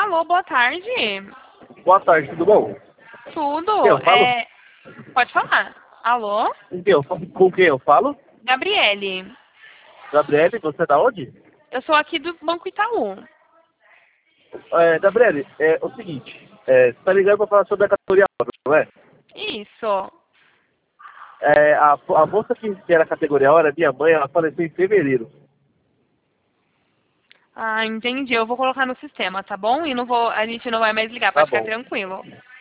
Alô, boa tarde. Boa tarde, tudo bom? Tudo. Eu falo? Pode falar. Alô? Com quem eu falo? Gabriele. Gabriele, você é da onde? Eu sou aqui do Banco Itaú. Gabriele, é o seguinte, você tá ligando pra falar sobre a categoria hora, não é? Isso. A moça que era a categoria hora, minha mãe, ela faleceu em fevereiro. Ah, entendi. Eu vou colocar no sistema, tá bom? E não vou, a gente não vai mais ligar, Tá pode ficar bom. tranquilo.